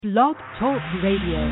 Blog Talk Radio.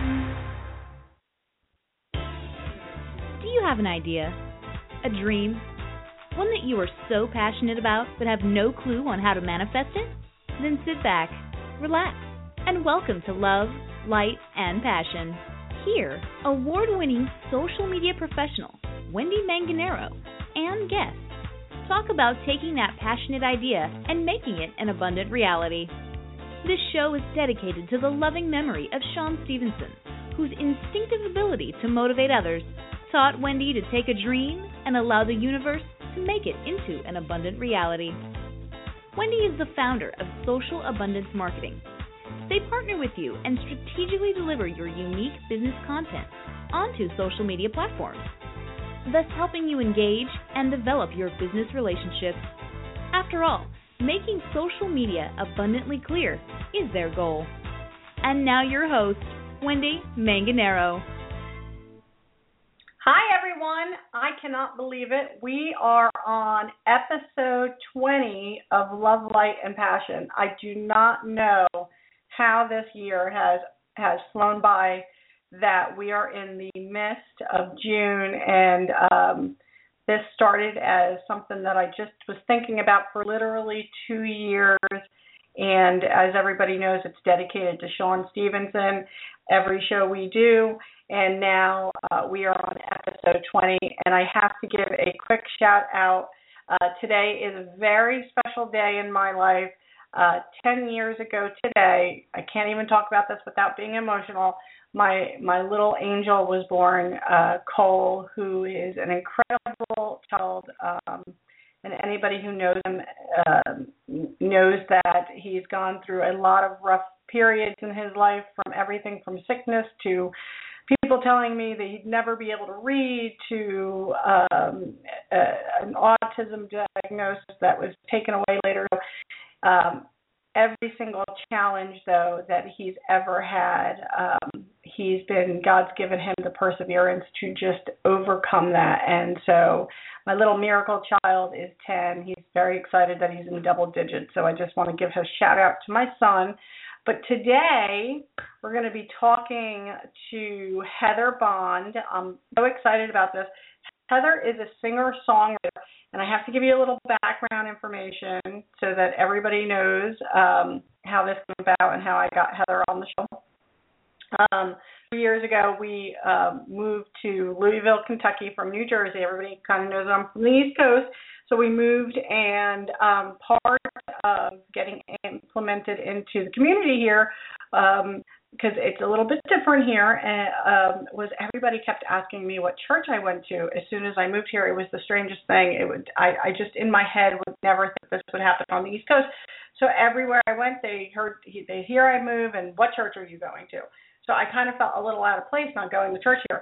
Do you have an idea? A dream? One that you are so passionate about but have no clue on how to manifest it? Then sit back, relax, and welcome to Love, Light, and Passion. Here, award-winning social media professional Wendy Manganero and guests talk about taking that passionate idea and making it an abundant reality. This show is dedicated to the loving memory of Shawn Stevenson, whose instinctive ability to motivate others taught Wendy to take a dream and allow the universe to make it into an abundant reality. Wendy is the founder of Social Abundance Marketing. They partner with you and strategically deliver your unique business content onto social media platforms, thus helping you engage and develop your business relationships. After all, making social media abundantly clear is their goal. And now your host, Wendy Manganero. Hi, everyone. I cannot believe it. We are on episode 20 of Love, Light, and Passion. I do not know how this year has flown by, that we are in the midst of June, and this started as something that I just was thinking about for literally 2 years, and as everybody knows, it's dedicated to Shawn Stevenson, every show we do, and now we are on episode 20, and I have to give a quick shout out. Today is a very special day in my life. 10 years ago today, I can't even talk about this without being emotional, my little angel was born, Cole, who is an incredible child, and anybody who knows him knows that he's gone through a lot of rough periods in his life, from everything from sickness to people telling me that he'd never be able to read, to an autism diagnosis that was taken away later. Every single challenge, though, that he's ever had, God's given him the perseverance to just overcome that. And so my little miracle child is 10. He's very excited that he's in double digits. So I just want to give a shout out to my son. But today we're going to be talking to Heather Bond. I'm so excited about this. Heather is a singer-songwriter, and I have to give you a little background information so that everybody knows how this came about and how I got Heather on the show. 3 years ago, we moved to Louisville, Kentucky from New Jersey. Everybody kind of knows I'm from the East Coast. So we moved, and part of getting implemented into the community here, because it's a little bit different here, was everybody kept asking me what church I went to. As soon as I moved here, it was the strangest thing. I just in my head would never think this would happen on the East Coast. So everywhere I went, they hear I move, and what church are you going to? So I kind of felt a little out of place not going to church here.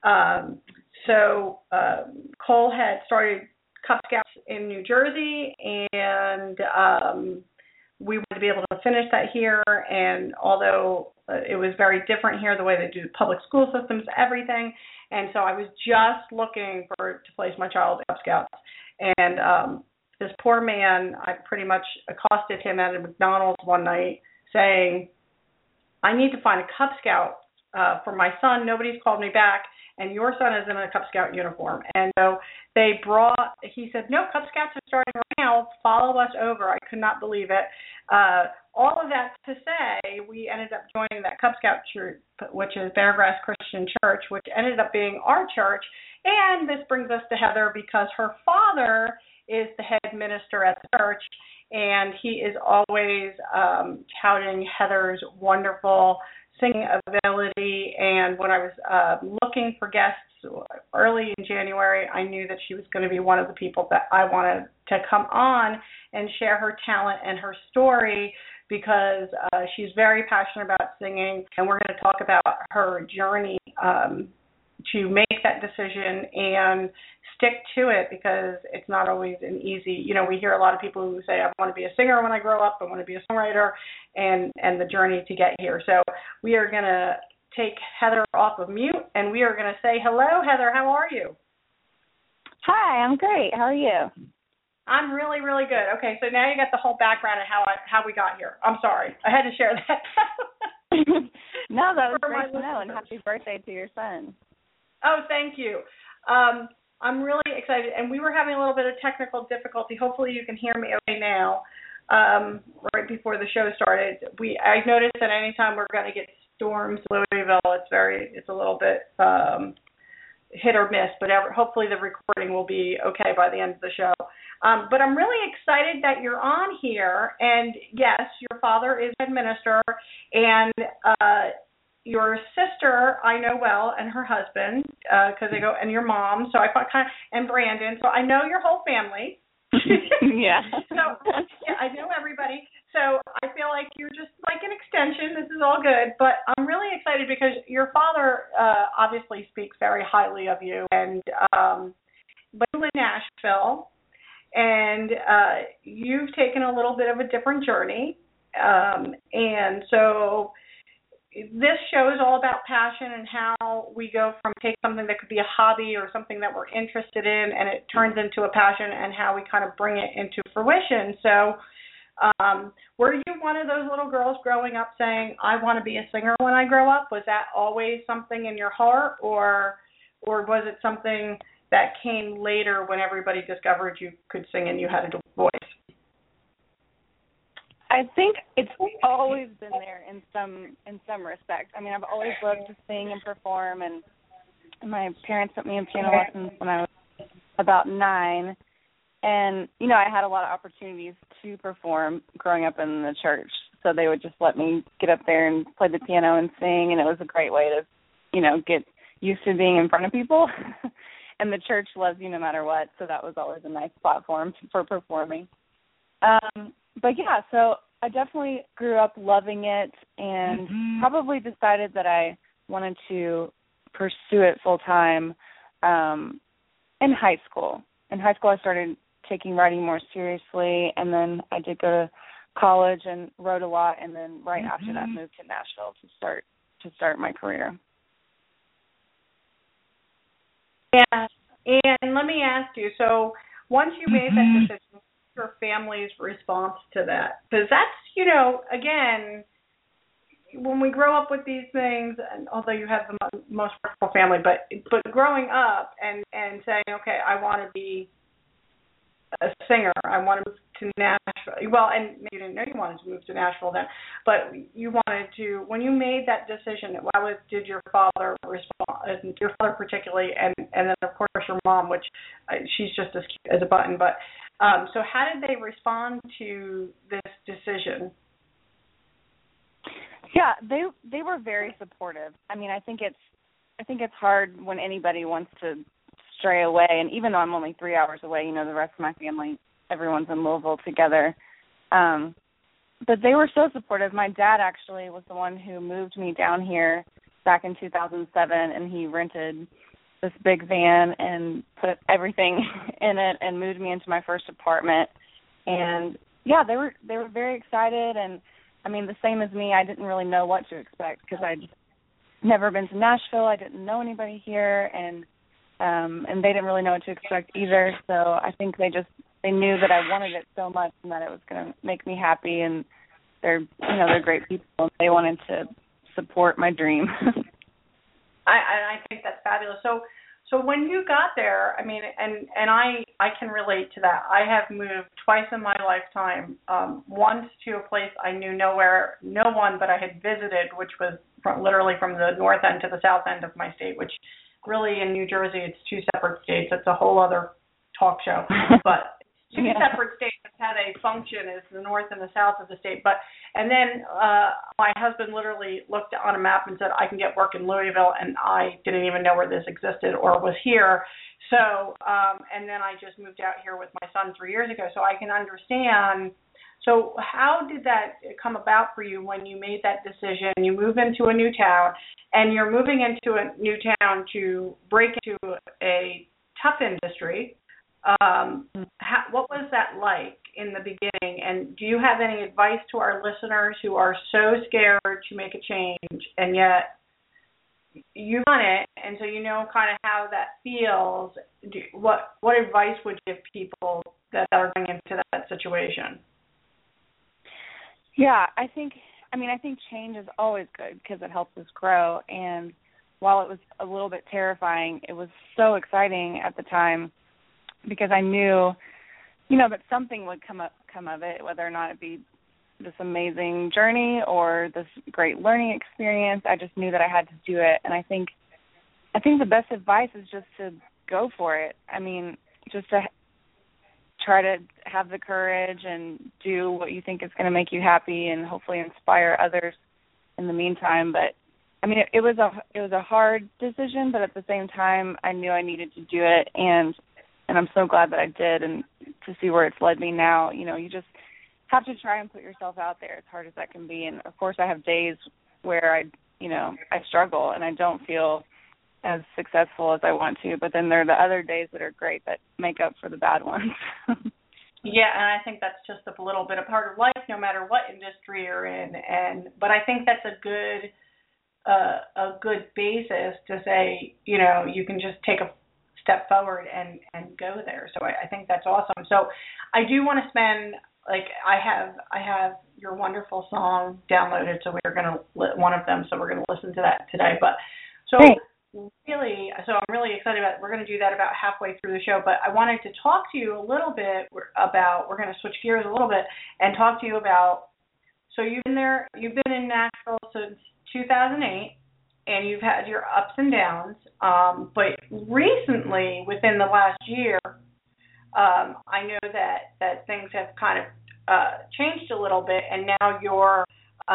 So Cole had started Cub Scouts in New Jersey, and we wanted to be able to finish that here. And although it was very different here, the way they do public school systems, everything. And so I was just looking to place my child in Cub Scouts. And this poor man, I pretty much accosted him at a McDonald's one night saying, I need to find a Cub Scout for my son. Nobody's called me back, and your son is in a Cub Scout uniform. And so he said, no, Cub Scouts are starting right now. Follow us over. I could not believe it. All of that to say, we ended up joining that Cub Scout troop, which is Beargrass Christian Church, which ended up being our church. And this brings us to Heather, because her father is the head minister at the church, and he is always touting Heather's wonderful singing ability. And when I was looking for guests early in January, I knew that she was going to be one of the people that I wanted to come on and share her talent and her story, because she's very passionate about singing, and we're going to talk about her journey to make that decision and stick to it, because it's not always an easy, we hear a lot of people who say, I want to be a singer when I grow up, I want to be a songwriter, and the journey to get here. So we are going to take Heather off of mute, and we are going to say, hello, Heather, how are you? Hi, I'm great. How are you? I'm really, really good. Okay, so now you got the whole background of how we got here. I'm sorry. I had to share that. No, that was great to know, and happy birthday to your son. Oh, thank you. I'm really excited, and we were having a little bit of technical difficulty. Hopefully you can hear me okay now. Right before the show started, I noticed that anytime we're going to get storms in Louisville, it's a little bit hit or miss, but hopefully the recording will be okay by the end of the show. But I'm really excited that you're on here, and yes, your father is a minister, and your sister I know well, and her husband, because they go, and your mom. So I thought and Brandon. So I know your whole family. Yeah. So yeah, I know everybody. So I feel like you're just like an extension. This is all good, but I'm really excited because your father obviously speaks very highly of you, and but you live in Nashville, and you've taken a little bit of a different journey, and so this show is all about passion and how we go from take something that could be a hobby or something that we're interested in, and it turns into a passion, and how we kind of bring it into fruition. So were you one of those little girls growing up saying, I want to be a singer when I grow up? Was that always something in your heart, or was it something that came later when everybody discovered you could sing and you had a voice? I think it's always been there in some respect. I mean, I've always loved to sing and perform, and my parents put me in piano lessons when I was about 9. And, you know, I had a lot of opportunities to perform growing up in the church. So they would just let me get up there and play the piano and sing, and it was a great way to, you know, get used to being in front of people. And the church loves you no matter what, so that was always a nice platform for performing. But, yeah, so I definitely grew up loving it, and probably decided that I wanted to pursue it full-time in high school. In high school, I started taking writing more seriously, and then I did go to college and wrote a lot, and then right after that moved to Nashville to start my career. Yeah, and let me ask you, so once you made that decision, your family's response to that? Because that's, you know, again, when we grow up with these things, and although you have the most wonderful family, but growing up and saying, okay, I want to be a singer, I want to move to Nashville. Well, and you didn't know you wanted to move to Nashville then, but you wanted to. When you made that decision, did your father respond? Your father particularly, and then of course your mom, which she's just as cute as a button. But so how did they respond to this decision? Yeah, they were very supportive. I mean, I think it's hard when anybody wants to stray away, and even though I'm only 3 hours away, you know, the rest of my family, everyone's in Louisville together. But they were so supportive. My dad actually was the one who moved me down here back in 2007, and he rented this big van and put everything in it and moved me into my first apartment. And yeah, they were very excited, and I mean, the same as me, I didn't really know what to expect because I'd never been to Nashville. I didn't know anybody here, and they didn't really know what to expect either. So I think they knew that I wanted it so much and that it was going to make me happy, and they're great people, and they wanted to support my dream. I think that's fabulous. So when you got there, I mean, and I can relate to that. I have moved twice in my lifetime. Once to a place I knew no one, but I had visited, which was literally from the north end to the south end of my state, which really in New Jersey it's two separate states. It's a whole other talk show. But two separate states how they function is the north and the south of the state. And then my husband literally looked on a map and said, I can get work in Louisville, and I didn't even know where this existed or was here. So, and then I just moved out here with my son 3 years ago, so I can understand. So how did that come about for you when you made that decision? You move into a new town, and you're moving into a new town to break into a tough industry. What was that like in the beginning? And do you have any advice to our listeners who are so scared to make a change, and yet you've done it, and so you know kind of how that feels? What advice would you give people that are going into that situation? Yeah, I think I mean, I think change is always good because it helps us grow. And while it was a little bit terrifying, it was so exciting at the time because I knew, that something would come of it, whether or not it be this amazing journey or this great learning experience. I just knew that I had to do it. And I think the best advice is just to go for it. I mean, just to try to have the courage and do what you think is going to make you happy and hopefully inspire others in the meantime. But I mean, it was a hard decision, but at the same time, I knew I needed to do it, and I'm so glad that I did. And to see where it's led me now, you just have to try and put yourself out there as hard as that can be. And of course, I have days where I struggle and I don't feel as successful as I want to, but then there are the other days that are great that make up for the bad ones. Yeah, and I think that's just a little bit a part of life, no matter what industry you're in. But I think that's a good basis to say, you can just take a step forward and go there. So I think that's awesome. So I do want to spend, I have your wonderful song downloaded, so we're going to one of them, so we're going to listen to that today. But so. Hey. I'm really excited about it. We're going to do that about halfway through the show, but I wanted to talk to you a little bit about, we're going to switch gears a little bit and talk to you about, so you've been in Nashville since 2008, and you've had your ups and downs, but recently, within the last year, I know that things have kind of changed a little bit, and now you're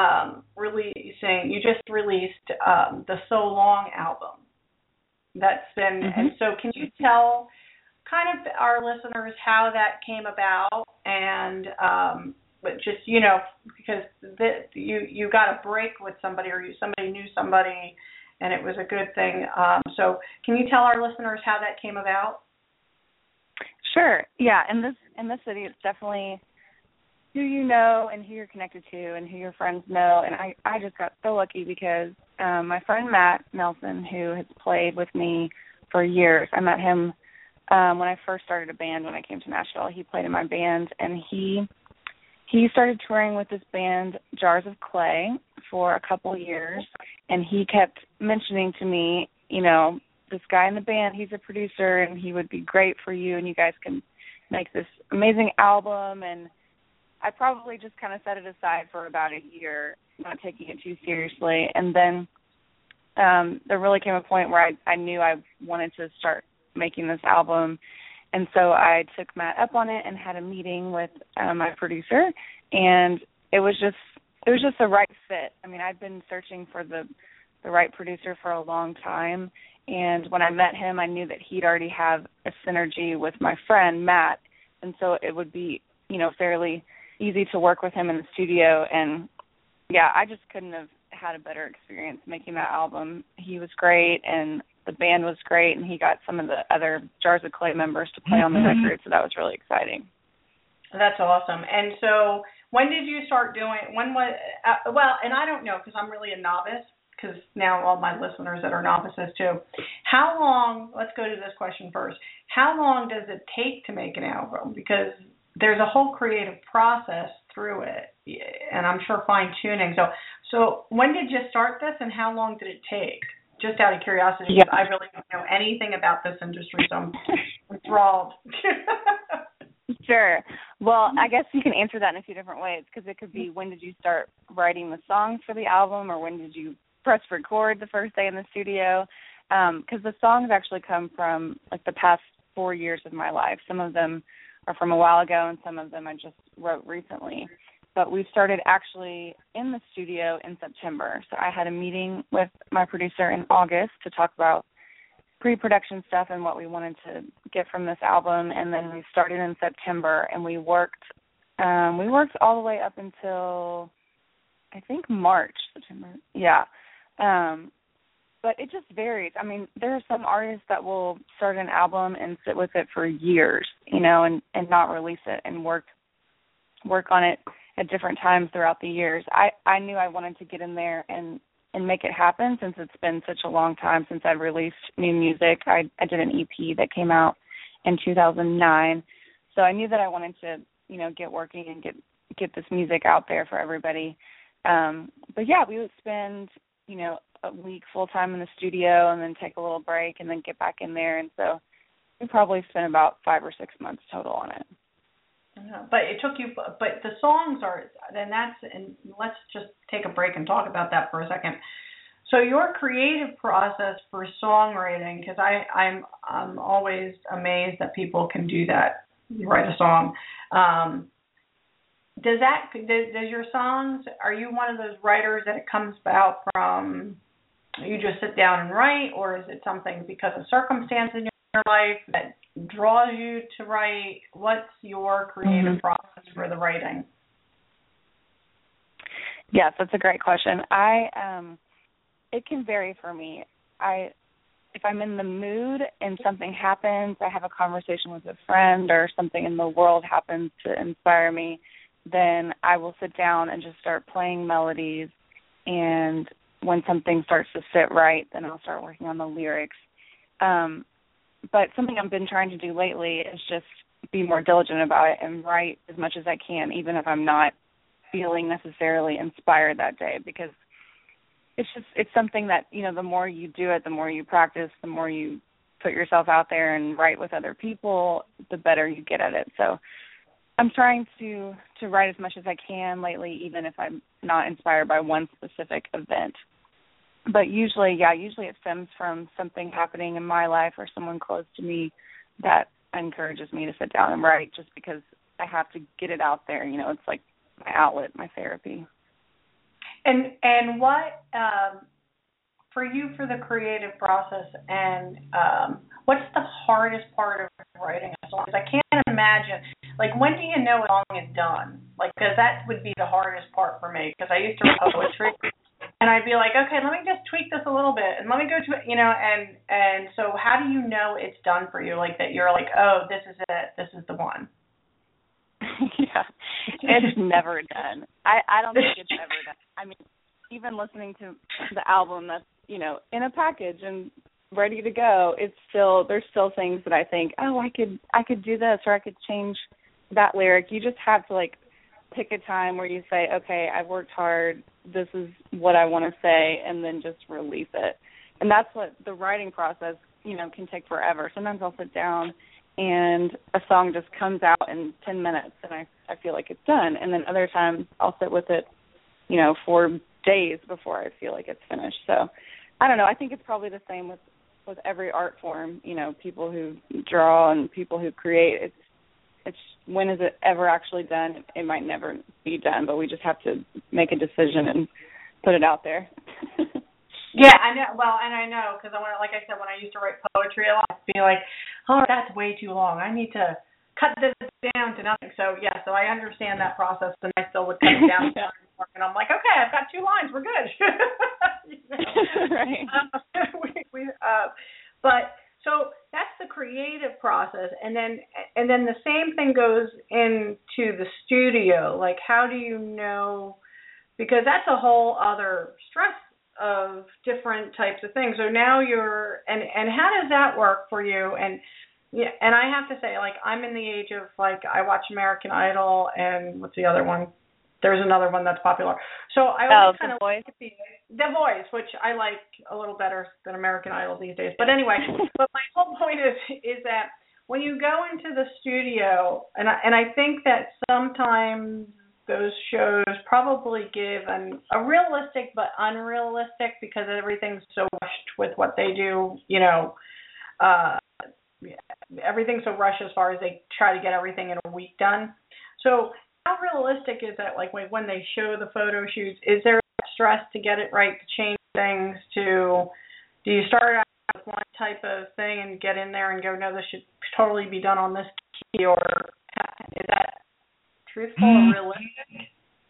you just released the So Long album. That's been, and so can you tell kind of our listeners how that came about, and but just, because you got a break with somebody, or somebody knew somebody, and it was a good thing. So can you tell our listeners how that came about? Sure. Yeah. In this city, it's definitely who you know and who you're connected to and who your friends know. And I just got so lucky because my friend Matt Nelson, who has played with me for years, I met him when I first started a band when I came to Nashville. He played in my band, and he started touring with this band, Jars of Clay, for a couple years, and he kept mentioning to me, this guy in the band, he's a producer, and he would be great for you, and you guys can make this amazing album. And I probably just kind of set it aside for about a year, not taking it too seriously. And then there really came a point where I knew I wanted to start making this album. And so I took Matt up on it and had a meeting with my producer, and it was just the right fit. I mean, I'd been searching for the right producer for a long time, and when I met him, I knew that he'd already have a synergy with my friend Matt, and so it would be, fairly easy to work with him in the studio. And yeah, I just couldn't have had a better experience making that album. He was great, and the band was great, and he got some of the other Jars of Clay members to play on the record, so that was really exciting. That's awesome. And so when did you start doing, and I don't know, because I'm really a novice, because now all my listeners that are novices too. How long, let's go to this question first, how long does it take to make an album? Because there's a whole creative process through it, and I'm sure fine-tuning. So when did you start this, and how long did it take? Just out of curiosity, because I really don't know anything about this industry, so I'm enthralled. Sure. Well, I guess you can answer that in a few different ways, because it could be, when did you start writing the songs for the album, or when did you press record the first day in the studio? Because the songs actually come from the past 4 years of my life. Some of them are from a while ago, and some of them I just wrote recently. But we started actually in the studio in September. So I had a meeting with my producer in August to talk about pre-production stuff and what we wanted to get from this album. And then we started in September, and we worked all the way up until, I think, March, September. Yeah. But it just varies. I mean, there are some artists that will start an album and sit with it for years, and not release it, and work on it at different times throughout the years. I knew I wanted to get in there and make it happen, since it's been such a long time since I released new music. I did an EP that came out in 2009. So I knew that I wanted to, get working and get this music out there for everybody. But yeah, we would spend, a week full time in the studio and then take a little break and then get back in there. And so we probably spent about 5 or 6 months total on it. But it took you, but the songs are, and let's just take a break and talk about that for a second. So your creative process for songwriting, because I'm always amazed that people can do that, write a song. Does your songs, are you one of those writers that it comes about from, you just sit down and write, or is it something because of circumstance in your life that draws you to write? What's your creative process for the writing? Yes, that's a great question. It can vary for me. If I'm in the mood and something happens, I have a conversation with a friend or something in the world happens to inspire me, then I will sit down and just start playing melodies. And when something starts to sit right, then I'll start working on the lyrics. But something I've been trying to do lately is just be more diligent about it and write as much as I can, even if I'm not feeling necessarily inspired that day, because it's something that, the more you do it, the more you practice, the more you put yourself out there and write with other people, the better you get at it. So I'm trying to write as much as I can lately, even if I'm not inspired by one specific event. But usually it stems from something happening in my life or someone close to me that encourages me to sit down and write, just because I have to get it out there. It's like my outlet, my therapy. And what, for you, for the creative process, and what's the hardest part of writing a song? Because I can't imagine, when do you know a song is done? Because that would be the hardest part for me, because I used to write poetry, and I'd be like, okay, let me just tweak this a little bit, and let me go to it, and so how do you know it's done for you, that you're like, oh, this is it, this is the one? Yeah, it's never done. I don't think it's ever done. I mean, even listening to the album that's, in a package and ready to go, there's still things that I think, oh, I could do this, or I could change that lyric. You just have to pick a time where you say, okay, I've worked hard, this is what I want to say, and then just release it. And that's what the writing process, can take forever. Sometimes I'll sit down and a song just comes out in 10 minutes and I feel like it's done. And then other times I'll sit with it, for days before I feel like it's finished. So I don't know. I think it's probably the same with every art form, people who draw and people who create. It's when is it ever actually done? It might never be done, but we just have to make a decision and put it out there. Yeah, I know. Well, and I know, because like I said, when I used to write poetry a lot, I'd be like, oh, that's way too long. I need to cut this down to nothing. So, yeah, so I understand that process, and I still would cut it down. And I'm like, okay, I've got 2 lines. We're good. Right. But so that's the creative process, and then the same thing goes into the studio. How do you know? Because that's a whole other stress of different types of things. So now and how does that work for you? And yeah, and I have to say, I'm in the age of I watch American Idol, and what's the other one? There's another one that's popular. So I always kind of like The Voice, which I like a little better than American Idol these days. But anyway, but my whole point is that when you go into the studio, and I think that sometimes those shows probably give a realistic but unrealistic, because everything's so rushed with what they do, everything's so rushed as far as they try to get everything in a week done. So how realistic is that, when they show the photo shoots? Is there stress to get it right, to change things, do you start out with one type of thing and get in there and go, no, this should totally be done on this key, or is that truthful or realistic?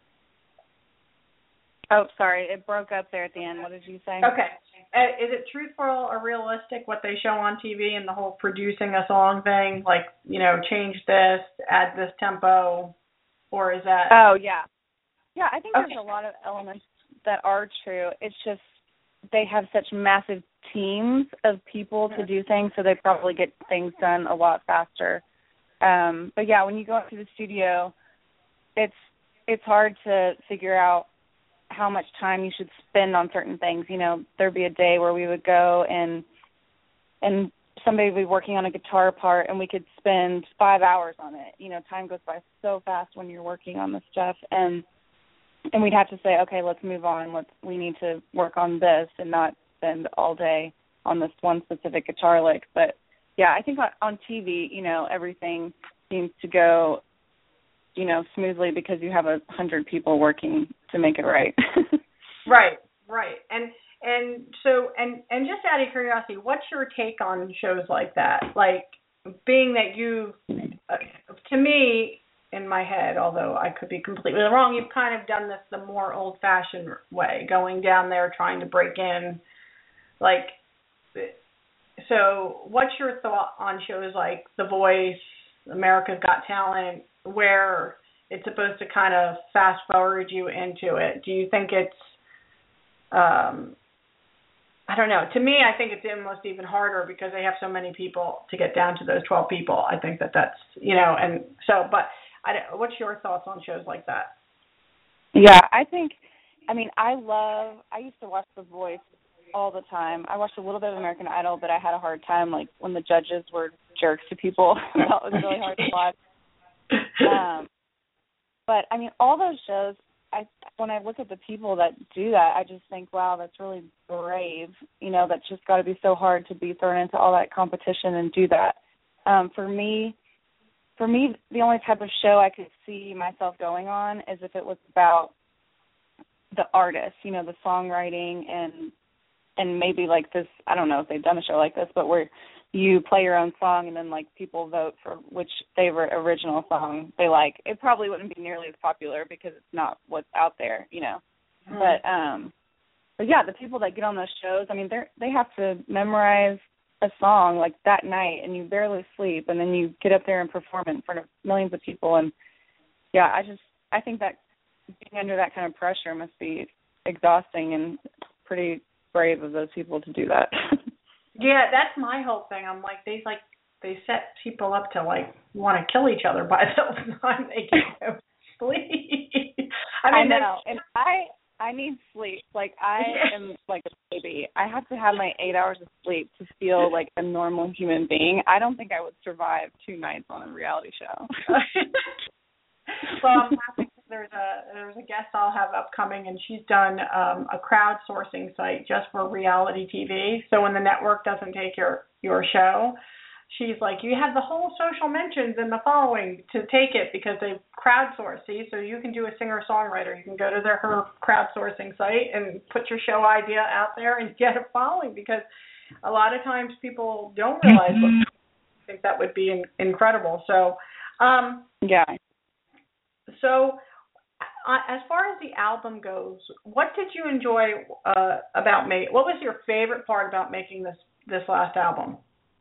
Oh, sorry, it broke up there at the end. What did you say? Okay. Is it truthful or realistic what they show on TV and the whole producing a song thing? Change this, add this tempo, or is that... Oh, yeah. Yeah, I think there's a lot of elements that are true. It's just they have such massive teams of people to do things, so they probably get things done a lot faster. But, yeah, when you go into the studio, it's hard to figure out how much time you should spend on certain things. You know, there'd be a day where we would go and somebody would be working on a guitar part and we could spend 5 hours on it. You know, time goes by so fast when you're working on this stuff, and we'd have to say, okay, let's move on. We need to work on this and not spend all day on this one specific guitar lick. But yeah, I think on TV, you know, everything seems to go, you know, smoothly because you have 100 people working to make it right. Right. And so just out of curiosity, what's your take on shows like that? Like, being that you, to me, in my head, although I could be completely wrong, you've kind of done this the more old-fashioned way, going down there trying to break in. Like, so what's your thought on shows like The Voice, America's Got Talent, where it's supposed to kind of fast-forward you into it? Do you think it's, I don't know. To me, I think it's almost even harder because they have so many people to get down to those 12 people. I think that's, you know, and so, but what's your thoughts on shows like that? Yeah, I used to watch The Voice all the time. I watched a little bit of American Idol, but I had a hard time, like, when the judges were jerks to people. That was really hard to watch. But, I mean, all those shows, when I look at the people that do that, I just think, wow, that's really brave. You know, that's just got to be so hard to be thrown into all that competition and do that. For me, the only type of show I could see myself going on is if it was about the artist, you know, the songwriting and maybe like this, I don't know if they've done a show like this, but where you play your own song and then, like, people vote for which favorite original song they like. It probably wouldn't be nearly as popular because it's not what's out there, you know. Mm-hmm. But yeah, the people that get on those shows, I mean, they have to memorize a song, like, that night, and you barely sleep, and then you get up there and perform it in front of millions of people. And, yeah, I think that being under that kind of pressure must be exhausting, and pretty brave of those people to do that. Yeah, that's my whole thing. I'm like, they set people up to, like, want to kill each other by the time they get to sleep. I know, and I need sleep. Like, I am like a baby. I have to have my 8 hours of sleep to feel like a normal human being. I don't think I would survive 2 nights on a reality show. Well, I'm happy. There's a guest I'll have upcoming, and she's done a crowdsourcing site just for reality TV. So when the network doesn't take your show, she's like, you have the whole social mentions in the following to take it because they've crowdsourced. See, so you can do a singer-songwriter. You can go to her crowdsourcing site and put your show idea out there and get a following, because a lot of times people don't realize what I think that would be incredible. So, yeah. So, as far as the album goes, what did you enjoy about making? What was your favorite part about making this last album?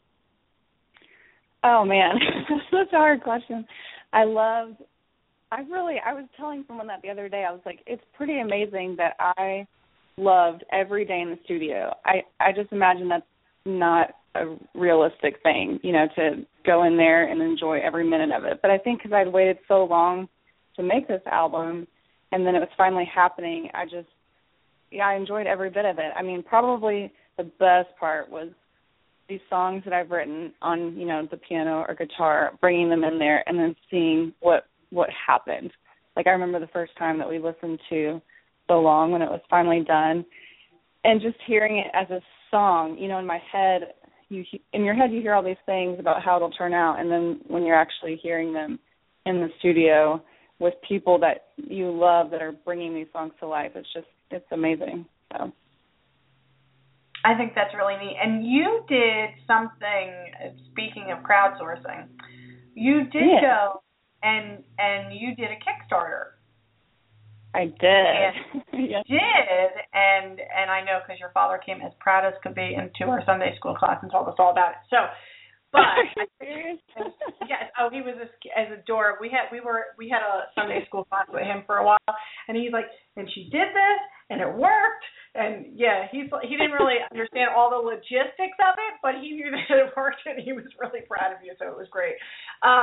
Oh man, that's a hard question. I was telling someone that the other day. I was like, it's pretty amazing that I loved every day in the studio. I just imagine that's not a realistic thing, you know, to go in there and enjoy every minute of it. But I think because I'd waited so long to make this album, and then it was finally happening, I enjoyed every bit of it. I mean, probably the best part was these songs that I've written on, you know, the piano or guitar, bringing them in there and then seeing what happened. Like, I remember the first time that we listened to So Long when it was finally done, and just hearing it as a song, you know, in my head, in your head you hear all these things about how it'll turn out, and then when you're actually hearing them in the studio with people that you love that are bringing these songs to life, it's amazing. So I think that's really neat. And you did something, speaking of crowdsourcing, you did go and you did a Kickstarter. I did. Yes. You did, and I know because your father came as proud as could be into our Sunday school class and told us all about it. So, but yes, he was as adorable. We had a Sunday school class with him for a while, and he's like, and she did this, and it worked, and yeah, he didn't really understand all the logistics of it, but he knew that it worked, and he was really proud of you. So it was great.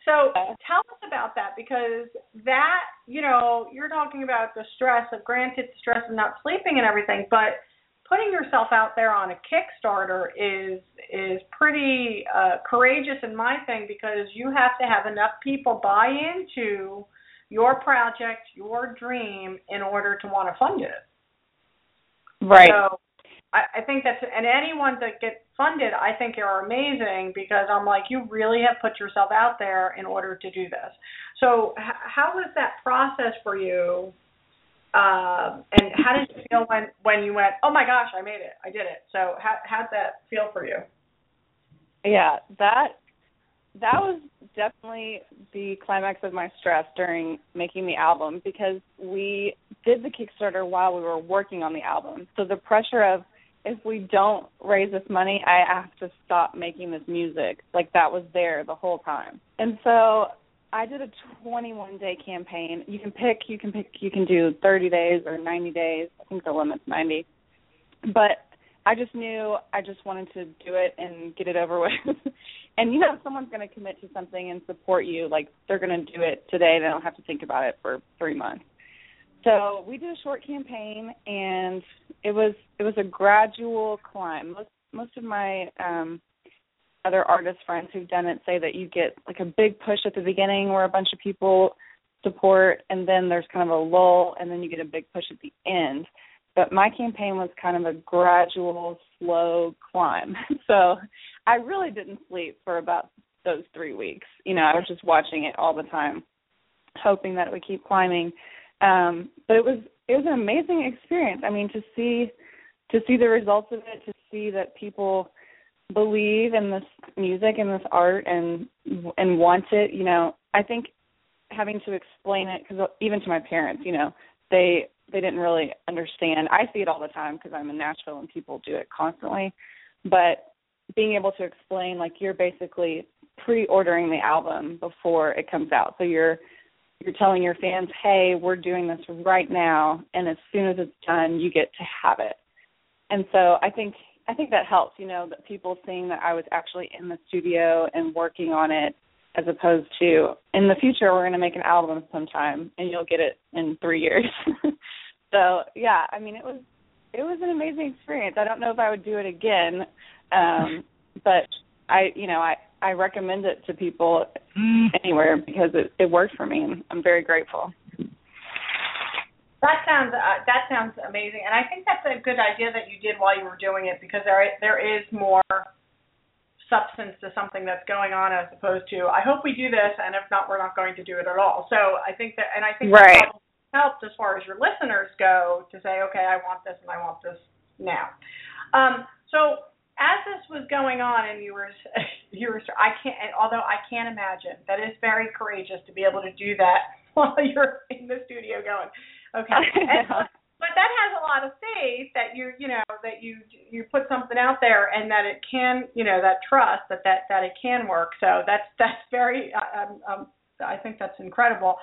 So tell us about that, because that, you're talking about the stress of, granted, the stress of not sleeping and everything, but putting yourself out there on a Kickstarter is pretty courageous in my thing, because you have to have enough people buy into your project, your dream, in order to want to fund it. Right. So I think that's, and anyone that gets funded, I think are amazing, because I'm like, you really have put yourself out there in order to do this. So how was that process for you? And how did you feel when you went, oh my gosh, I made it, I did it? So how'd that feel for you? Yeah, that was definitely the climax of my stress during making the album, because we did the Kickstarter while we were working on the album. So the pressure of, if we don't raise this money, I have to stop making this music. Like, that was there the whole time. And so I did a 21-day campaign. You can do 30 days or 90 days. I think the limit's 90. But I just knew I just wanted to do it and get it over with. And, if someone's going to commit to something and support you, like, they're going to do it today. They don't have to think about it for 3 months. So we did a short campaign, and it was a gradual climb. Most of my other artist friends who've done it say that you get like a big push at the beginning where a bunch of people support, and then there's kind of a lull, and then you get a big push at the end. But my campaign was kind of a gradual, slow climb. So I really didn't sleep for about those 3 weeks. I was just watching it all the time, hoping that it would keep climbing. But it was an amazing experience. I mean, to see the results of it, to see that people believe in this music and this art and want it. I think having to explain it, because even to my parents, they didn't really understand. I see it all the time because I'm in Nashville and people do it constantly. But being able to explain, like, you're basically pre-ordering the album before it comes out. So you're telling your fans, hey, we're doing this right now, and as soon as it's done, you get to have it. And so I think that helps, that people seeing that I was actually in the studio and working on it, as opposed to, in the future, we're going to make an album sometime, and you'll get it in 3 years. So, yeah, I mean, it was an amazing experience. I don't know if I would do it again, but I recommend it to people anywhere because it worked for me, and I'm very grateful. That sounds amazing, and I think that's a good idea that you did while you were doing it, because there is more substance to something that's going on, as opposed to, I hope we do this, and if not, we're not going to do it at all. So I think that right. That helps as far as your listeners go, to say, okay, I want this and I want this now. So as this was going on, and you were, although I can't imagine, that is very courageous to be able to do that while you're in the studio going, okay. But that has a lot of faith that you put something out there, and that it can, that trust that it can work. So that's very, I think that's incredible.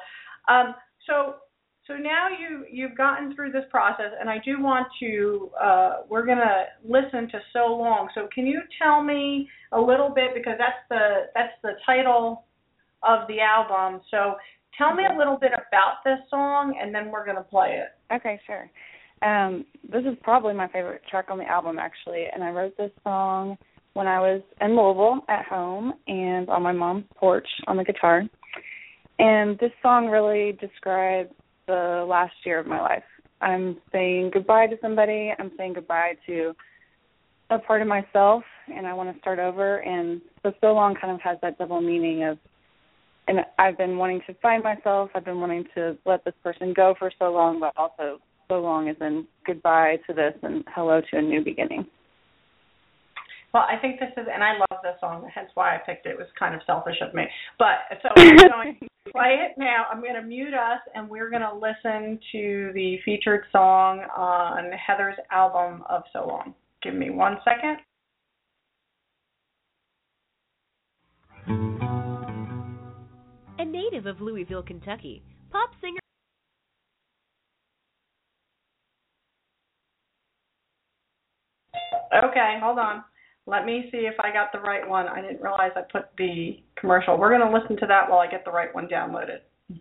So now you've gotten through this process, and I do want to, we're going to listen to So Long. So can you tell me a little bit, because that's the title of the album. So tell me a little bit about this song, and then we're going to play it. Okay, sure. This is probably my favorite track on the album, actually, and I wrote this song when I was in Louisville at home and on my mom's porch on the guitar. And this song really describes the last year of my life. I'm saying goodbye to somebody. I'm saying goodbye to a part of myself, and I want to start over. And So Long kind of has that double meaning of, and I've been wanting to find myself. I've been wanting to let this person go for so long, but also so long as in goodbye to this and hello to a new beginning. Well, I think this is, and I love this song, hence why I picked it. It was kind of selfish of me. But, so I'm going to play it now. I'm going to mute us, and we're going to listen to the featured song on Heather's album of So Long. Give me 1 second. A native of Louisville, Kentucky, pop singer. Okay, hold on. Let me see if I got the right one. I didn't realize I put the commercial. We're going to listen to that while I get the right one downloaded.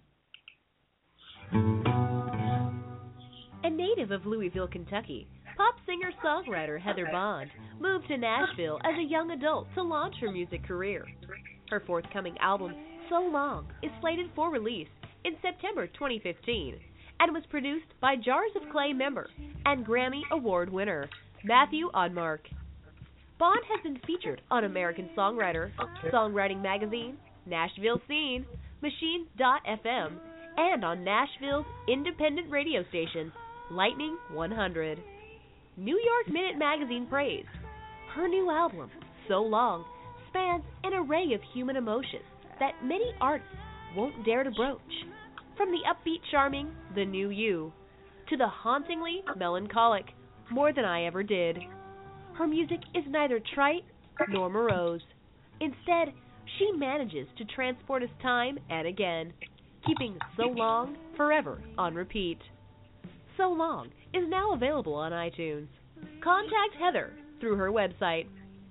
A native of Louisville, Kentucky, pop singer-songwriter Heather Bond moved to Nashville as a young adult to launch her music career. Her forthcoming album, So Long, is slated for release in September 2015 and was produced by Jars of Clay member and Grammy Award winner Matthew Odmark. Bond has been featured on American Songwriter, Songwriting Magazine, Nashville Scene, Machine.fm, and on Nashville's independent radio station, Lightning 100. New York Minute Magazine praised her new album, So Long, spans an array of human emotions that many artists won't dare to broach. From the upbeat charming The New You to the hauntingly melancholic More Than I Ever Did. Her music is neither trite nor morose. Instead, she manages to transport us time and again, keeping So Long forever on repeat. So Long is now available on iTunes. Contact Heather through her website,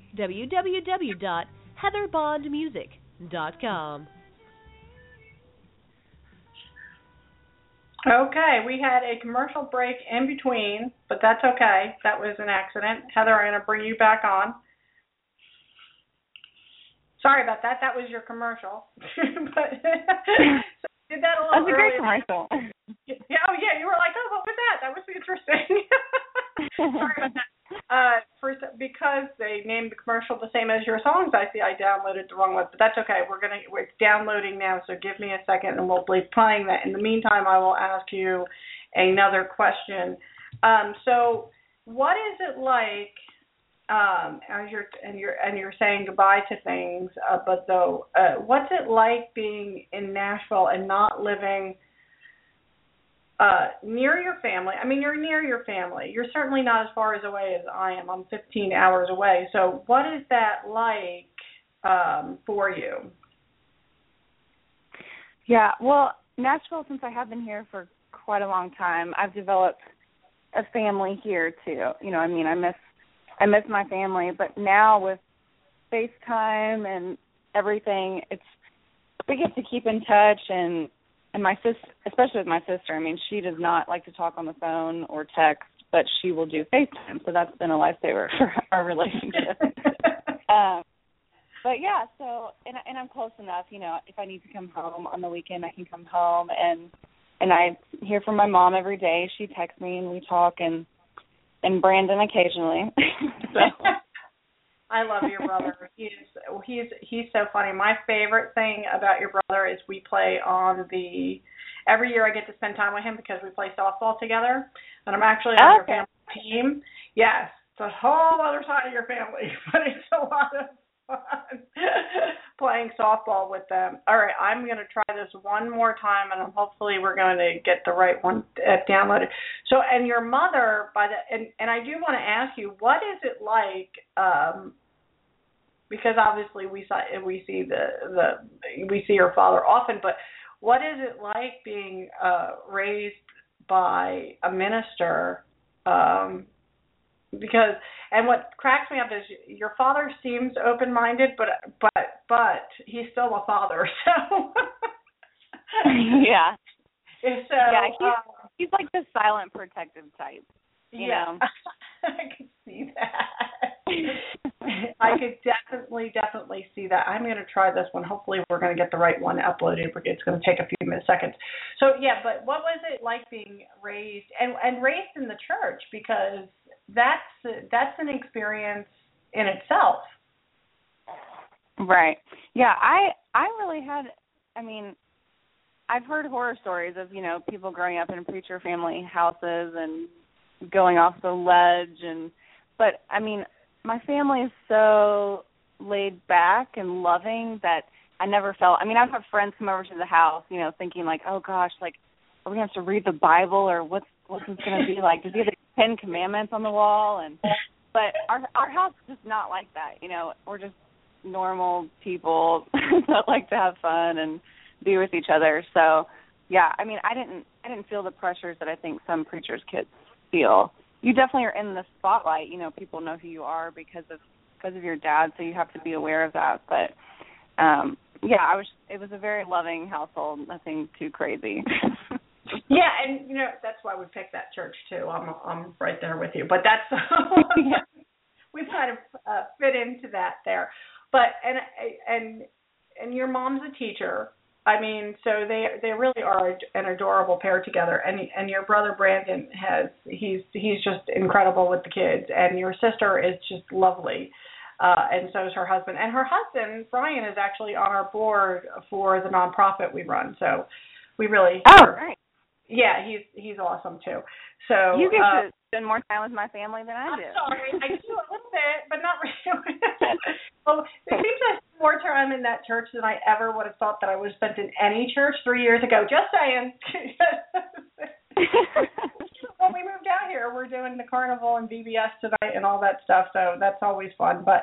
www.heatherbondmusic.com. Okay, we had a commercial break in between, but that's okay. That was an accident. Heather, I'm going to bring you back on. Sorry about that. That was your commercial. But did that a little That's a great earlier. commercial. Yeah, oh, yeah. You were like, oh, what was that? That was interesting. Sorry about that. Because they named the commercial the same as your songs, I see I downloaded the wrong one, but that's okay. We're downloading now, so give me a second, and we'll be playing that. In the meantime, I will ask you another question. So, what is it like as you're saying goodbye to things? But though, what's it like being in Nashville and not living near your family? I mean, you're near your family. You're certainly not as far away as I am. I'm 15 hours away. So what is that like for you? Yeah, well, Nashville, since I have been here for quite a long time, I've developed a family here too. You know, I mean, I miss my family, but now with FaceTime and everything, we get to keep in touch, and my sister, especially with my sister, I mean, she does not like to talk on the phone or text, but she will do FaceTime, so that's been a lifesaver for our relationship. But yeah, so and I'm close enough, you know, if I need to come home on the weekend, I can come home, and I hear from my mom every day. She texts me and we talk, and Brandon occasionally. So. I love your brother. He's so funny. My favorite thing about your brother is we play on every year I get to spend time with him because we play softball together, and I'm actually on your family team. Yes, it's a whole other side of your family, but it's a lot of fun playing softball with them. All right, I'm going to try this one more time, and hopefully we're going to get the right one downloaded. So, and your mother, and I do want to ask you, what is it like? Because obviously we see your father often, but what is it like being raised by a minister? Because, and what cracks me up is your father seems open-minded, but he's still a father. So yeah. So yeah, he's like the silent protective type. You know? I can see that. I could definitely see that. I'm going to try this one. Hopefully we're going to get the right one uploaded. It's going to take a few seconds. So, yeah, but what was it like being raised, and raised in the church? Because that's an experience in itself. Right. Yeah, I really had, I mean, I've heard horror stories of, you know, people growing up in preacher family houses and going off the ledge, but I mean, my family is so laid back and loving that I never felt, I mean, I've had friends come over to the house, you know, thinking like, oh gosh, like, are we going to have to read the Bible, or what's this going to be like? Does he have the 10 Commandments on the wall? But our house is just not like that, you know. We're just normal people that like to have fun and be with each other. So, yeah, I mean, I didn't feel the pressures that I think some preachers' kids feel. You definitely are in the spotlight. You know, people know who you are because of because of your dad, so you have to be aware of that. But it was a very loving household, nothing too crazy. Yeah, and that's why we picked that church too. I'm right there with you, but that's we've kind of fit into that there. But and your mom's a teacher. I mean, so they really are an adorable pair together. And your brother Brandon he's just incredible with the kids, and your sister is just lovely. And so is her husband. And her husband, Brian, is actually on our board for the nonprofit we run. So we really right. Yeah, he's awesome too. So you get to spend more time with my family than I do. I'm sorry, I do a little bit, but not really. Well, it seems I spent more time in that church than I ever would have thought that I would have spent in any church 3 years ago. Just saying. When we moved out here, we're doing the carnival and VBS tonight and all that stuff, so that's always fun. But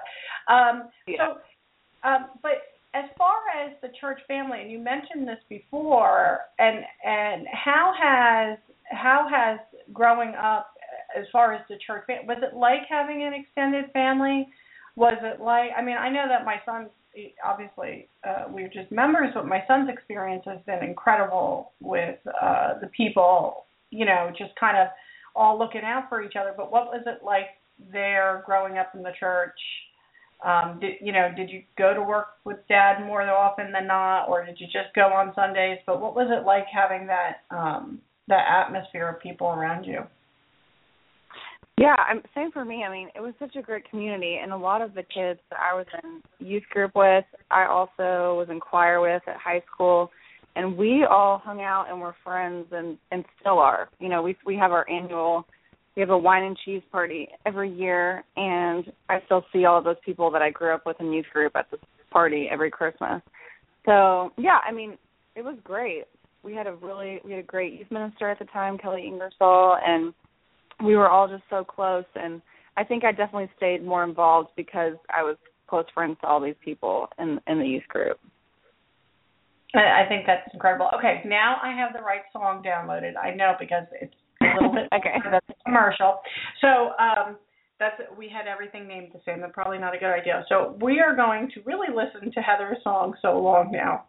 but as far as the church family, and you mentioned this before, and how has growing up as far as the church family, was it like having an extended family? Was it like, I mean, I know that my son, obviously, we're just members, but my son's experience has been incredible with the people, just kind of all looking out for each other. But what was it like there growing up in the church? Did you go to work with Dad more often than not, or did you just go on Sundays? But what was it like having that atmosphere of people around you? Yeah, same for me. I mean, it was such a great community, and a lot of the kids that I was in youth group with, I also was in choir with at high school, and we all hung out and were friends and still are. We have our annual. We have a wine and cheese party every year, and I still see all of those people that I grew up with in youth group at this party every Christmas. So, yeah, I mean, it was great. We had a great youth minister at the time, Kelly Ingersoll, and we were all just so close. And I think I definitely stayed more involved because I was close friends to all these people in the youth group. I think that's incredible. Okay, now I have the right song downloaded. I know because it's a little bit okay. That's a commercial. So we had everything named the same. That's probably not a good idea. So we are going to really listen to Heather's song "So Long Now."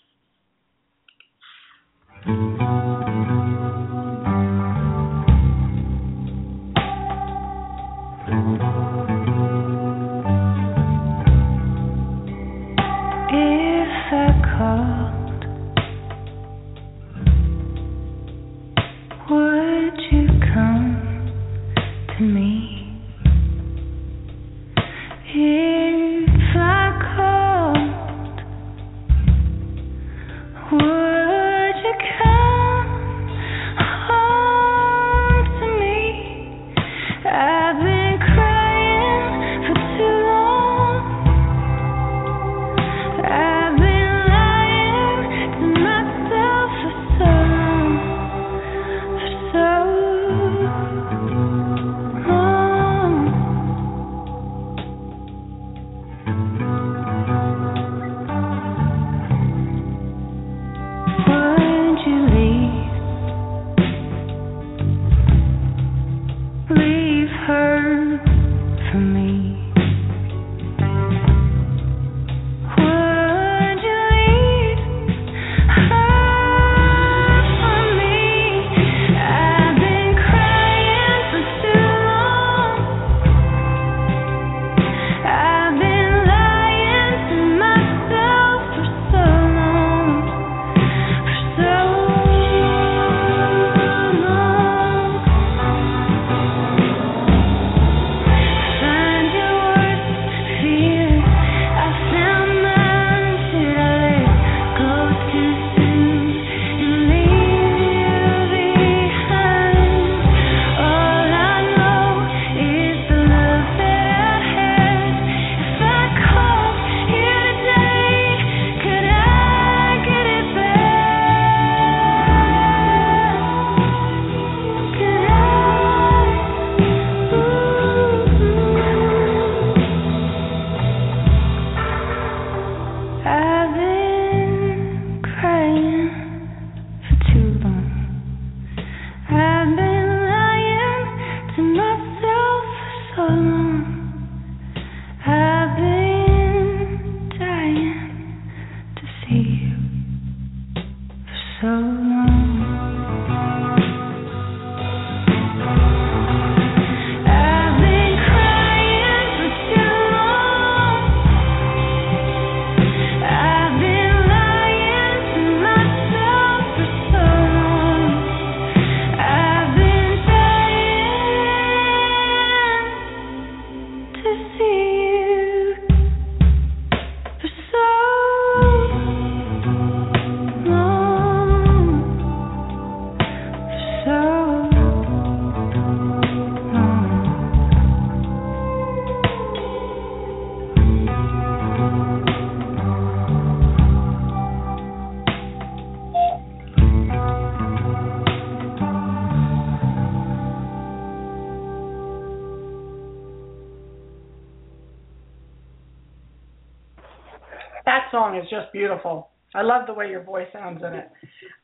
If I called, would you come to me? If I called, would you come home to me? I've been crying for too long. I've been lying to myself for so long. that song is just beautiful. I love the way your voice sounds in it.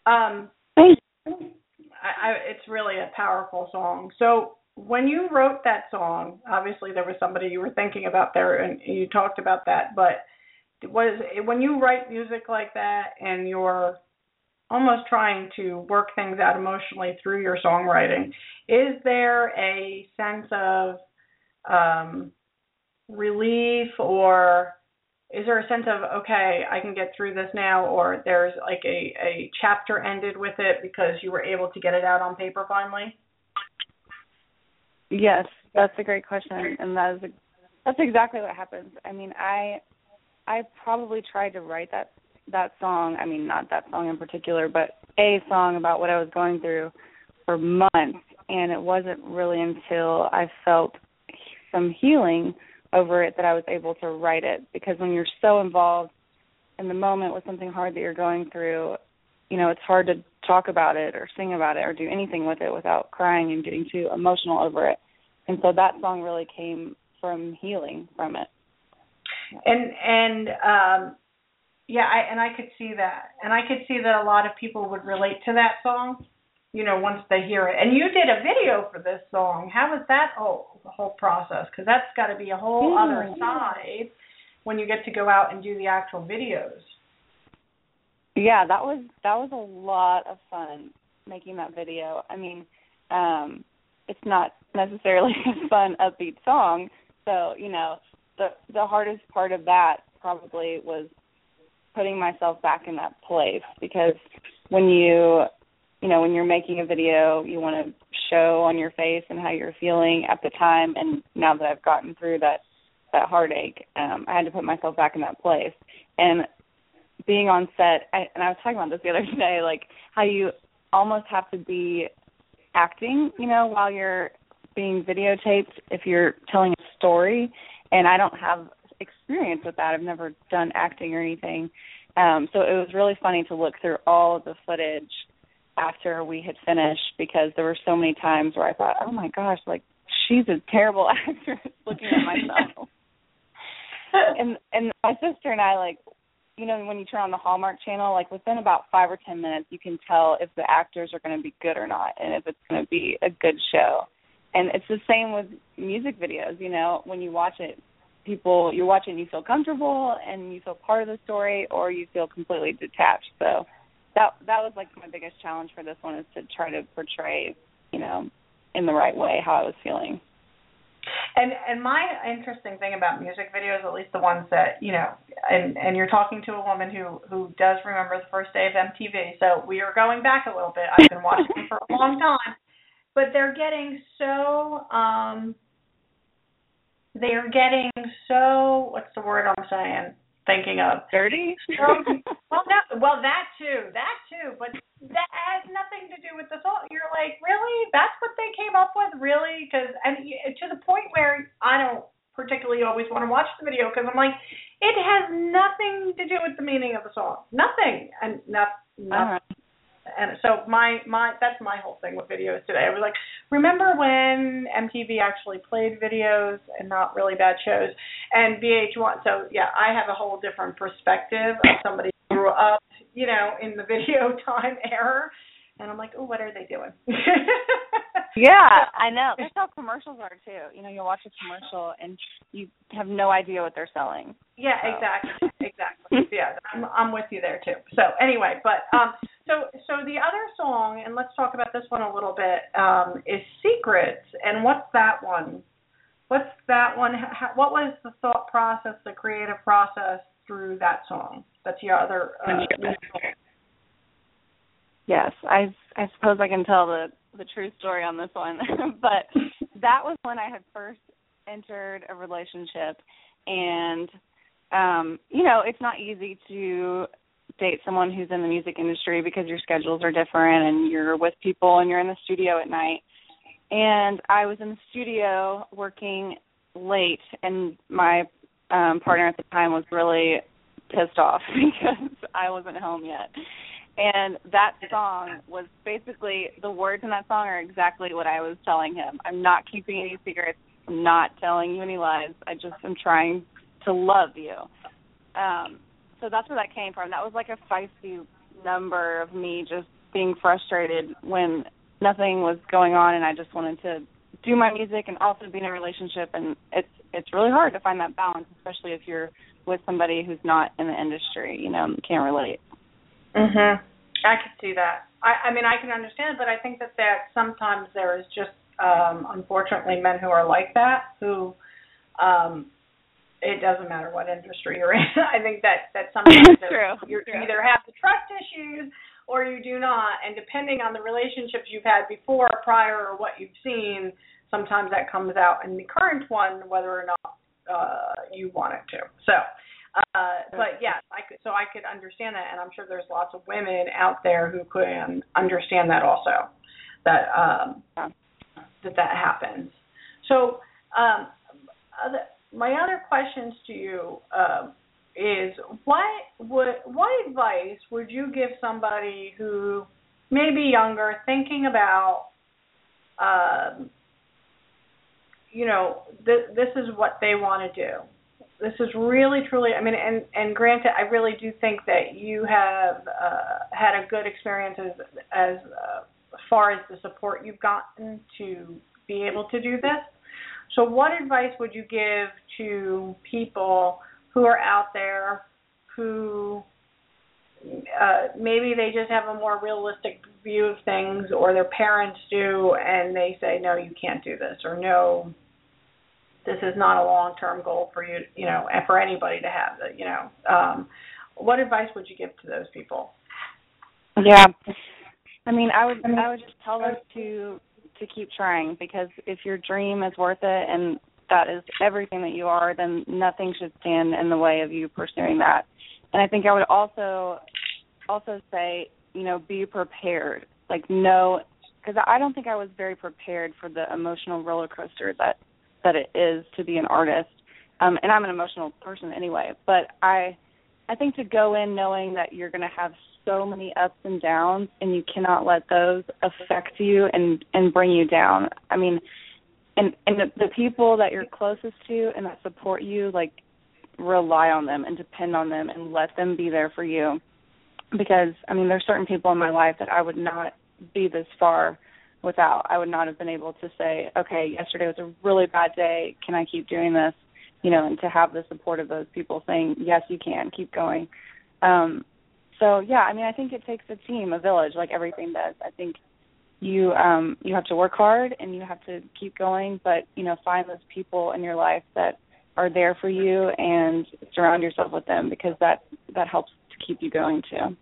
It's really a powerful song. So when you wrote that song, obviously there was somebody you were thinking about there, and you talked about that, but when you write music like that and you're almost trying to work things out emotionally through your songwriting, is there a sense of relief, or is there a sense of, okay, I can get through this now, or there's like a chapter ended with it because you were able to get it out on paper finally? Yes, that's a great question, and that's exactly what happens. I mean, I probably tried to write that song, I mean, not that song in particular, but a song about what I was going through for months, and it wasn't really until I felt some healing over it that I was able to write it, because when you're so involved in the moment with something hard that you're going through, you know, it's hard to talk about it or sing about it or do anything with it without crying and getting too emotional over it. And so that song really came from healing from it. I could see that. And I could see that a lot of people would relate to that song, you know, once they hear it. And you did a video for this song. How was that whole process? Because that's got to be a whole other side when you get to go out and do the actual videos. Yeah, that was a lot of fun making that video. I mean, it's not necessarily a fun, upbeat song. So, you know, the hardest part of that probably was putting myself back in that place, because when you're making a video, you want to show on your face and how you're feeling at the time. And now that I've gotten through that heartache, I had to put myself back in that place. And being on set, and I was talking about this the other day, like how you almost have to be acting, you know, while you're being videotaped if you're telling a story. And I don't have experience with that. I've never done acting or anything. So it was really funny to look through all of the footage after we had finished, because there were so many times where I thought, oh my gosh, like, she's a terrible actress, looking at myself. and my sister and I, like, you know, when you turn on the Hallmark Channel, like within about 5 or 10 minutes, you can tell if the actors are going to be good or not, and if it's going to be a good show. And it's the same with music videos, you know, when you watch it, you're watching, you feel comfortable and you feel part of the story, or you feel completely detached. So that was like my biggest challenge for this one, is to try to portray, you know, in the right way how I was feeling. And my interesting thing about music videos, at least the ones that, you know, and you're talking to a woman who does remember the first day of MTV, so we are going back a little bit. I've been watching them for a long time, but they're getting so what's the word I'm saying? Thinking of dirty. Well, that too, but that has nothing to do with the song. You're like, really? That's what they came up with, really? And to the point where I don't particularly always want to watch the video, because I'm like, it has nothing to do with the meaning of the song, nothing, and nothing. And so that's my whole thing with videos today. I was like, remember when MTV actually played videos and not really bad shows, and VH1? So yeah, I have a whole different perspective of somebody who grew up, you know, in the video time era, and I'm like, oh, what are they doing? Yeah, I know. That's how commercials are too. You know, you'll watch a commercial and you have no idea what they're selling. Yeah, so. Exactly. Yeah, I'm with you there too. So anyway, but so the other song, and let's talk about this one a little bit, is Secrets. And what's that one? What was the thought process, the creative process through that song? That's your other Yes, I suppose I can tell the true story on this one. But that was when I had first entered a relationship, and you know, it's not easy to date someone who's in the music industry, because your schedules are different and you're with people and you're in the studio at night. And I was in the studio working late, and my partner at the time was really pissed off because I wasn't home yet. And that song was basically, the words in that song are exactly what I was telling him. I'm not keeping any secrets. I'm not telling you any lies. I just am trying to love you. so that's where that came from. That was like a feisty number of me just being frustrated when nothing was going on, and I just wanted to do my music and also be in a relationship. And it's really hard to find that balance, especially if you're with somebody who's not in the industry, you know, can't relate. Mhm. I could see that. I mean, I can understand, but I think that sometimes there is just unfortunately men who are like that, who it doesn't matter what industry you're in. I think that sometimes you either have the trust issues or you do not, and depending on the relationships you've had before, prior, or what you've seen, sometimes that comes out in the current one, whether or not you want it to. So, but yes, I could understand that, and I'm sure there's lots of women out there who could understand that also, that that happens. So, my other questions to you is what advice would you give somebody who may be younger, thinking about, this is what they want to do. This is really, truly, I mean, and granted, I really do think that you have had a good experience as far as the support you've gotten to be able to do this. So what advice would you give to people who are out there who maybe they just have a more realistic view of things, or their parents do, and they say, no, you can't do this, or no, this is not a long-term goal for you, and for anybody to have, what advice would you give to those people? Yeah. I mean, I would just tell them to keep trying, because if your dream is worth it and that is everything that you are, then nothing should stand in the way of you pursuing that. And I think I would also say, be prepared. Like, no, because I don't think I was very prepared for the emotional roller coaster that it is to be an artist. And I'm an emotional person anyway, but I think to go in knowing that you're going to have so many ups and downs, and you cannot let those affect you and bring you down. I mean, and the people that you're closest to and that support you, like, rely on them and depend on them and let them be there for you. Because, I mean, there's certain people in my life that I would not be this far without. I would not have been able to say, okay, yesterday was a really bad day. Can I keep doing this? And to have the support of those people saying, yes, you can, keep going. So, yeah, I mean, I think it takes a team, a village, like everything does. I think you have to work hard and you have to keep going, but, find those people in your life that are there for you and surround yourself with them, because that helps to keep you going too.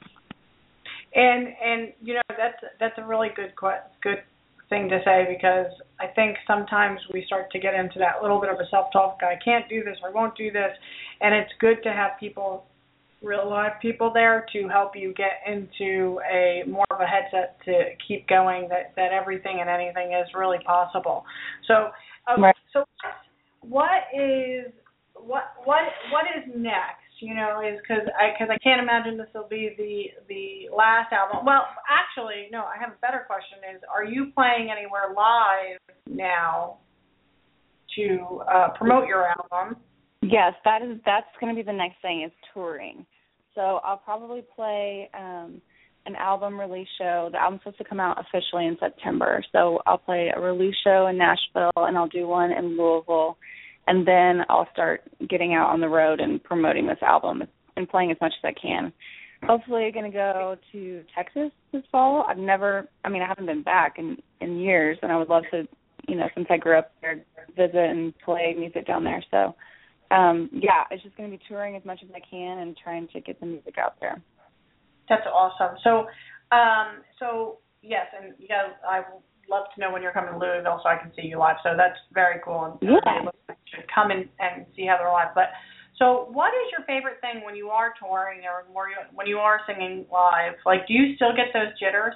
And that's a really good thing to say, because I think sometimes we start to get into that little bit of a self-talk, I can't do this, I won't do this, and it's good to have people, real live people there to help you get into a more of a headset to keep going, that everything and anything is really possible. So, right. So what is next? Is because I can't imagine this will be the last album. Well, actually, no. I have a better question. Are you playing anywhere live now to promote your album? Yes, that's going to be the next thing, is touring. So I'll probably play an album release show. The album's supposed to come out officially in September. So I'll play a release show in Nashville, and I'll do one in Louisville. And then I'll start getting out on the road and promoting this album and playing as much as I can. Hopefully I'm going to go to Texas this fall. I haven't been back in years, and I would love to, since I grew up there, visit and play music down there. So, it's just going to be touring as much as I can and trying to get the music out there. That's awesome. So yes, and you guys, I would love to know when you're coming to Louisville so I can see you live. So that's very cool. And yeah. Should come and see how they're live. But so, what is your favorite thing when you are touring or when you are singing live? Like, do you still get those jitters?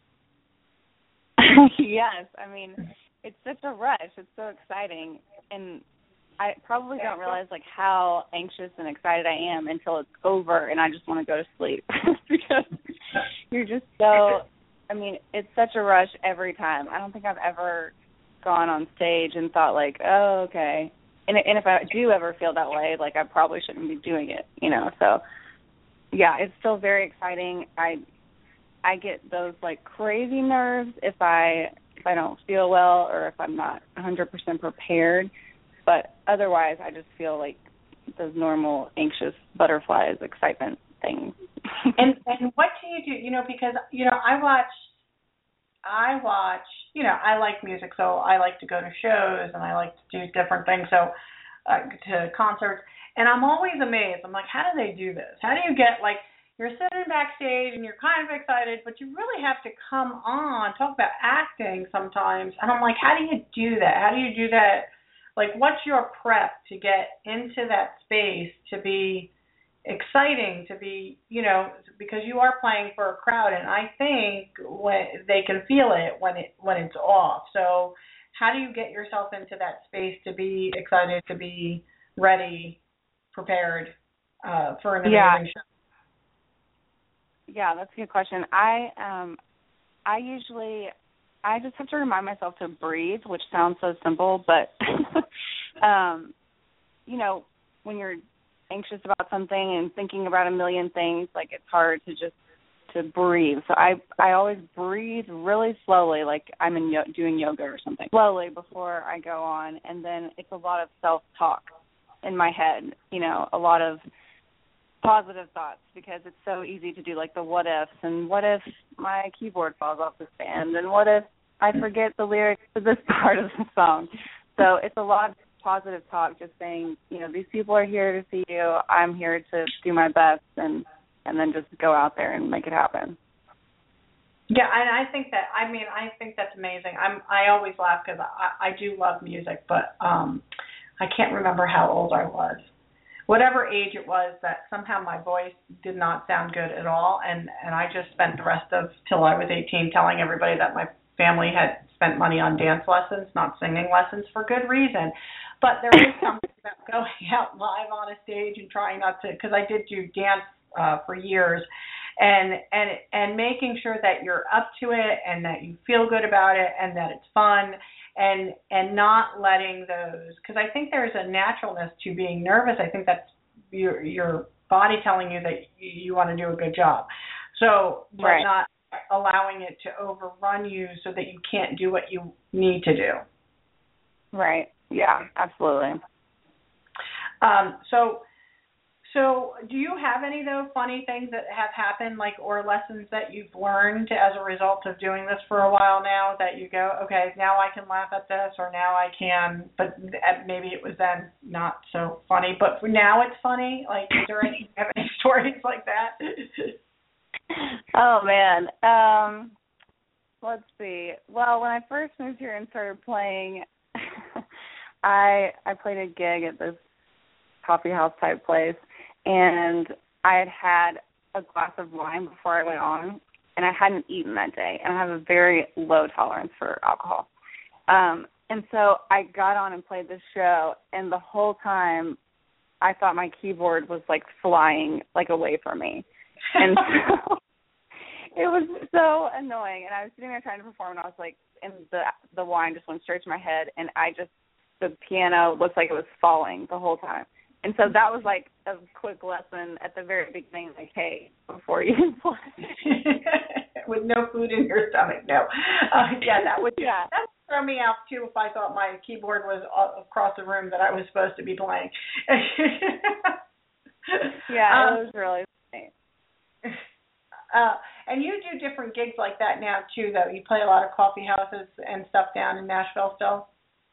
Yes. I mean, it's such a rush. It's so exciting, and I probably don't realize like how anxious and excited I am until it's over and I just want to go to sleep because you're just so. I mean, it's such a rush every time. I don't think I've ever gone on stage and thought like, oh, okay, and if I do ever feel that way, like I probably shouldn't be doing it, So yeah, it's still very exciting. I get those like crazy nerves if I don't feel well or if I'm not 100% prepared, but otherwise I just feel like those normal anxious butterflies excitement things. and what do you do? Because I watch. I like music, so I like to go to shows and I like to do different things. So to concerts, and I'm always amazed. I'm like, how do they do this? How do you get like you're sitting backstage and you're kind of excited, but you really have to come on, talk about acting sometimes. And I'm like, how do you do that? How do you do that? Like, what's your prep to get into that space to be exciting, to be, because you are playing for a crowd, and I think when they can feel it when it's off. So how do you get yourself into that space to be excited, to be ready, prepared for an amazing show? Yeah, that's a good question. I just have to remind myself to breathe, which sounds so simple, but when you're anxious about something and thinking about a million things, like it's hard to breathe. So I always breathe really slowly, like I'm doing yoga or something, slowly before I go on, and then it's a lot of self-talk in my head, a lot of positive thoughts, because it's so easy to do like the what ifs, and what if my keyboard falls off the stand, and what if I forget the lyrics to this part of the song. So it's a lot of positive talk, just saying, these people are here to see you, I'm here to do my best, and then just go out there and make it happen. Yeah, and I think that's amazing. I always laugh because I do love music, but I can't remember how old I was. Whatever age it was, that somehow my voice did not sound good at all, and I just spent the rest of till I was 18 telling everybody that my family had spent money on dance lessons, not singing lessons, for good reason. But there is something about going out live on a stage and trying not to, because I did do dance for years, and making sure that you're up to it and that you feel good about it and that it's fun, and not letting those, because I think there's a naturalness to being nervous. I think that's your body telling you that you want to do a good job. So, but right. Not allowing it to overrun you so that you can't do what you need to do. Right. Yeah, absolutely. So do you have any, though, funny things that have happened, like, or lessons that you've learned as a result of doing this for a while now, that you go, okay, now I can laugh at this, or now I can, but maybe it was then not so funny, but for now it's funny? Like, do you have any stories like that? Oh, man. Let's see. Well, when I first moved here and started playing, I played a gig at this coffee house type place, and I had a glass of wine before I went on, and I hadn't eaten that day, and I have a very low tolerance for alcohol. And so I got on and played this show, and the whole time I thought my keyboard was like flying like away from me. And so it was so annoying, and I was sitting there trying to perform, and I was like, and the wine just went straight to my head, and the piano looked like it was falling the whole time. And so that was like a quick lesson at the very beginning, like, hey, before you play. With no food in your stomach, no. That would throw me off, too, if I thought my keyboard was across the room that I was supposed to be playing. Yeah, it was really funny. And you do different gigs like that now, too, though. You play a lot of coffee houses and stuff down in Nashville still?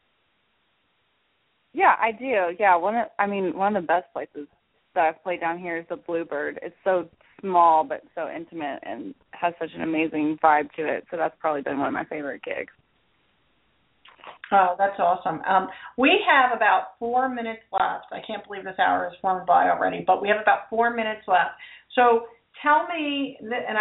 Yeah, I do. Yeah, one of the best places that I've played down here is the Bluebird. It's so small but so intimate and has such an amazing vibe to it. So that's probably been one of my favorite gigs. Oh, that's awesome. We have about 4 minutes left. I can't believe this hour has flown by already, but we have about 4 minutes left. So tell me,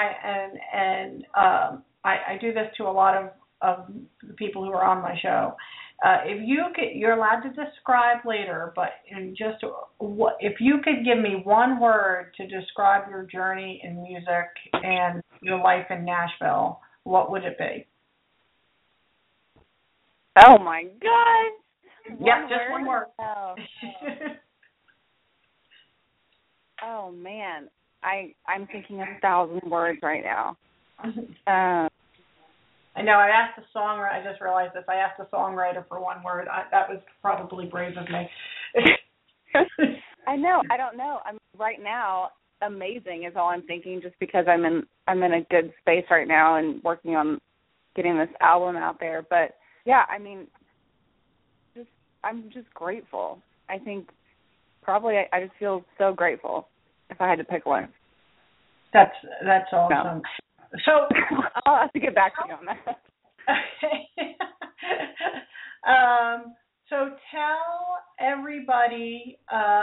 I do this to a lot of the people who are on my show. You're allowed to describe later, but if you could give me one word to describe your journey in music and your life in Nashville, what would it be? Oh my God! Just one word. Oh. Oh man, I'm thinking 1,000 words right now. I know. I asked the songwriter. I just realized this. I asked the songwriter for one word. That was probably brave of me. I know. I don't know. I'm right now. Amazing is all I'm thinking, just because I'm in a good space right now and working on getting this album out there. But yeah, I mean, I'm just grateful. I think probably I just feel so grateful if I had to pick one. That's awesome. No. So I'll have to get back to you on that. So tell everybody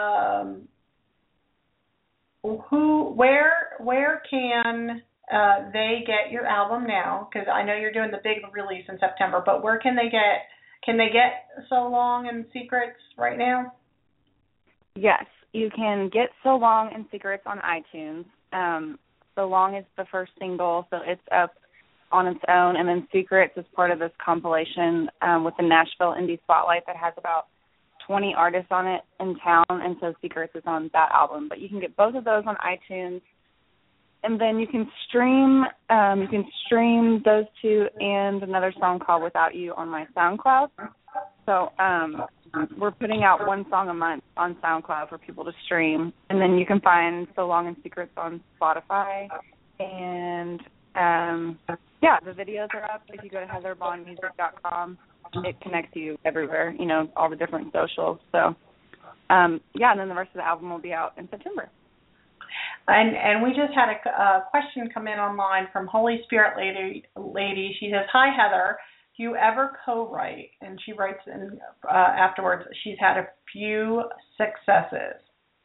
where can they get your album now? Because I know you're doing the big release in September, but where can they get? Can they get So Long and Secrets right now? Yes, you can get So Long and Secrets on iTunes. So Long is the first single, so it's up on its own, and then Secrets is part of this compilation with the Nashville Indie Spotlight that has about 20 artists on it in town, and so Secrets is on that album. But you can get both of those on iTunes, and then you can stream those two and another song called Without You on my SoundCloud. So we're putting out one song a month on SoundCloud for people to stream, and then you can find So Long and Secrets on Spotify. And the videos are up. If you go to heatherbondmusic.com, it connects you everywhere, all the different socials. So, and then the rest of the album will be out in September. And we just had a question come in online from Holy Spirit Lady. She says, "Hi, Heather. Do you ever co-write?" And she writes in afterwards, she's had a few successes.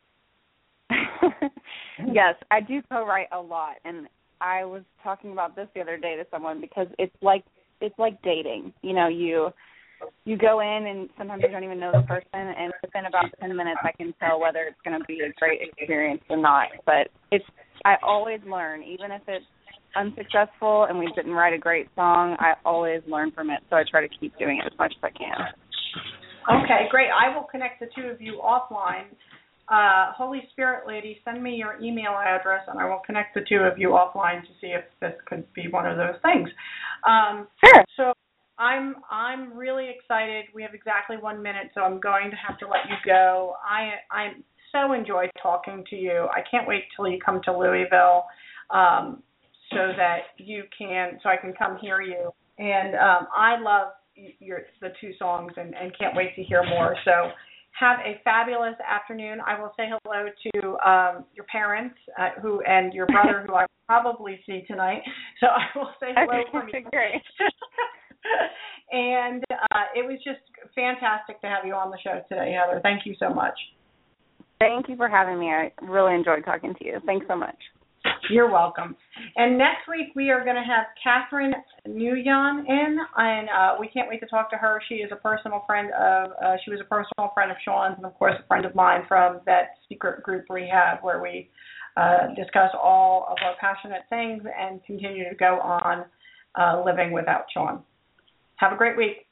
Yes, I do co-write a lot, and I was talking about this the other day to someone, because it's like dating. You go in and sometimes you don't even know the person, and within about 10 minutes I can tell whether it's going to be a great experience or not. But I always learn, even if it's unsuccessful and we didn't write a great song, I always learn from it, so I try to keep doing it as much as I can. Okay, great. I will connect the two of you offline. Holy Spirit Lady, send me your email address, and I will connect the two of you offline to see if this could be one of those things. Sure. So I'm really excited. We have exactly 1 minute, so I'm going to have to let you go. I so enjoyed talking to you. I can't wait till you come to Louisville, so I can come hear you. And I love the two songs and can't wait to hear more. So have a fabulous afternoon. I will say hello to your parents and your brother, who I will probably see tonight. So I will say hello from you. Great. And it was just fantastic to have you on the show today, Heather. Thank you so much. Thank you for having me. I really enjoyed talking to you. Thanks so much. You're welcome. And next week we are going to have Catherine Nguyen in, and we can't wait to talk to her. She was a personal friend of Sean's, and of course a friend of mine from that secret group Rehab, where we discuss all of our passionate things and continue to go on living without Sean. Have a great week.